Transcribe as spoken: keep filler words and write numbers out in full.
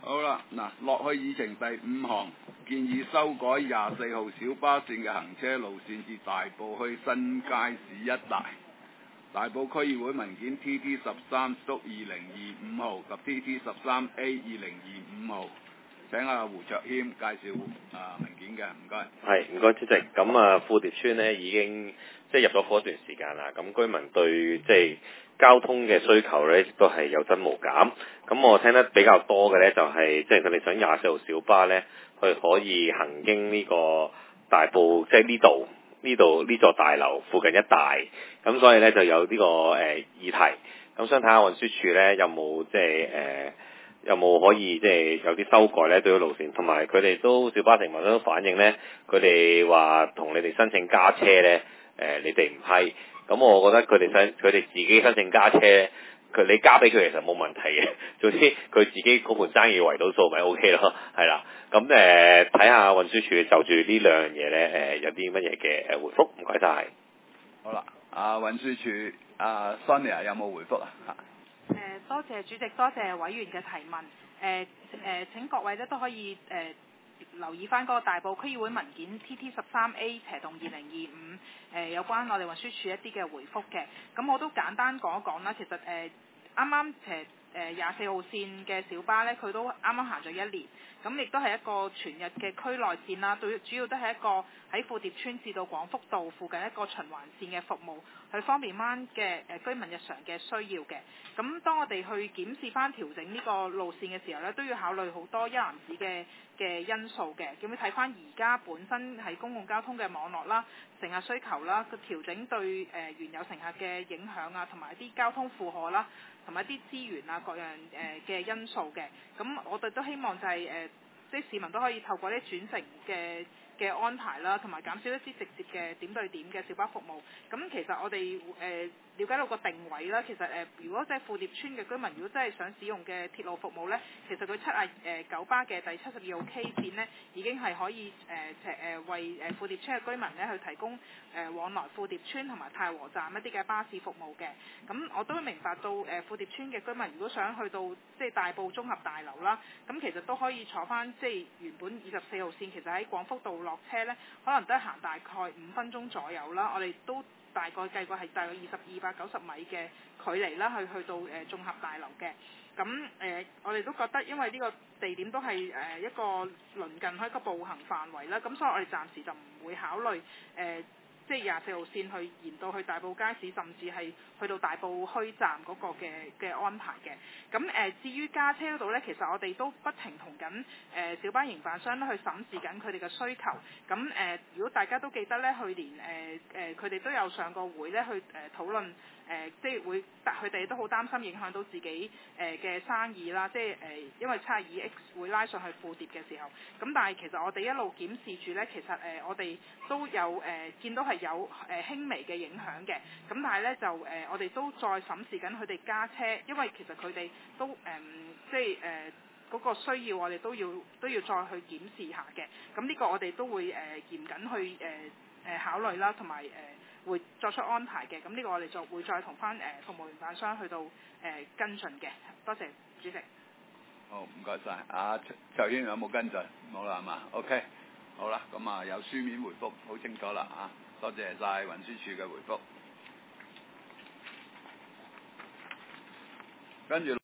好啦，嗱，落去議程第五項，建議修改廿四號小巴線嘅行車路線至大埔墟新街市一帶。大埔區議會文件 T T 十三縮二零二五號及 T T 十三 A 二零二五號。請阿胡卓謙介紹啊文件嘅，唔該。 係，唔該主席。咁啊，富蝶村呢已經即係入咗貨一段時間啦。咁居民對即係交通嘅需求呢，亦都係有增無減。咁我聽得比較多嘅呢，就係即係佢哋想廿四號小巴呢，去可以行經呢個大埔，即係呢度呢度呢座大樓附近一帶。咁所以呢，就有呢、這個誒、呃、議題。咁想睇下運輸署呢，有冇即係誒。呃有冇可以即係有啲修改咧？對於路線，同埋佢哋都小巴承辦都反映咧，佢哋話同你哋申請加車咧，誒、呃、你哋唔批。咁我覺得佢哋申佢哋自己申請加車，佢你加俾佢其實冇問題嘅。總之佢自己嗰盤生意圍到數咪 O K 咯，係啦。咁誒睇下運輸署就住呢兩樣嘢咧，誒、呃、有啲乜嘢嘅誒回覆？唔該晒。 好啦，阿運輸署阿 Sonia 有冇回覆啊？ 誒、呃、多謝主席，多謝委員嘅提問。誒、呃、誒、呃、請各位咧都可以誒、呃、留意翻嗰個大埔區議會文件 T T 十三 A 斜洞二零二五誒有關我哋運輸署一啲嘅回覆嘅。咁我都簡單講一講啦。其實誒啱啱斜誒廿四號線嘅小巴咧，佢都啱啱行咗一年。咁亦都係一個全日嘅區內線啦，對主要都係一個喺富蝶村至到廣福道附近一個循環線嘅服務，去方便翻嘅誒居民日常嘅需要嘅。咁當我哋去檢視翻調整呢個路線嘅時候咧，都要考慮好多一籃子嘅嘅因素嘅。咁要睇翻而家本身喺公共交通嘅網絡啦、乘客需求啦、個調整對誒原有乘客嘅影響啊，同埋一啲交通負荷啦，同埋一啲資源啊各樣誒嘅因素嘅。咁我哋都希望就係誒。即係市民都可以透過啲轉乘嘅嘅安排啦，同埋減少一啲直接嘅點對點嘅小巴服務。咁其實我哋誒、呃、了解到個定位啦，其實誒、呃、如果即係富蝶村嘅居民，如果真係想使用嘅鐵路服務咧，其實佢七啊誒九巴嘅第七十二號 K 線咧，已經係可以誒誒、呃、為誒富蝶村嘅居民咧去提供誒、呃、往來富蝶村同埋太和站一啲嘅巴士服務嘅。咁我都明白到誒、呃、富蝶村嘅居民如果想去到即係大埔綜合大樓啦，咁其實都可以坐翻即係原本二十四號線，其實喺廣福道落車咧，可能都係行大概五分鐘左右啦。我哋都大概計過係大概二十二百九十米嘅距離啦，去去到誒、呃、綜合大樓嘅。咁誒、呃，我哋都覺得因為呢個地點都係誒、呃、一個鄰近一個步行範圍啦，咁所以我哋暫時就唔會考慮誒。呃即係廿四號線去延到去大埔街市，甚至係去到大埔墟站嗰個嘅嘅安排嘅。咁誒、呃，至於加車嗰度呢，其實我哋都不停同緊誒小巴營辦商咧去審視緊佢哋嘅需求。咁誒、呃，如果大家都記得呢，去年誒誒佢哋都有上過會呢去誒、呃、討論誒、呃，即係會，但佢哋都好擔心影響到自己誒嘅、呃、生意啦。即係誒、呃，因為七十二 X 會拉上去富蝶嘅時候，咁但係其實我哋一路檢視住呢，其實誒、呃、我哋都有誒、呃、見到係有誒、呃、輕微嘅影響嘅，咁但係咧就誒、呃、我哋都再審視緊佢哋加車，因為其實佢哋都誒、呃、即係誒嗰個需要，我哋都要都要再去檢視下嘅。咁呢個我哋都會誒、呃、嚴謹去誒誒、呃、考慮啦，同埋誒會作出安排嘅。咁呢個我哋就會再同翻誒服務營辦商去到誒、呃、跟進嘅。多謝主席。 好，唔該晒。阿卓軒有冇跟進？冇啦，係嘛 ？OK。好啦，咁啊有書面回覆，好清楚啦啊！多謝晒運輸署嘅回覆，跟住。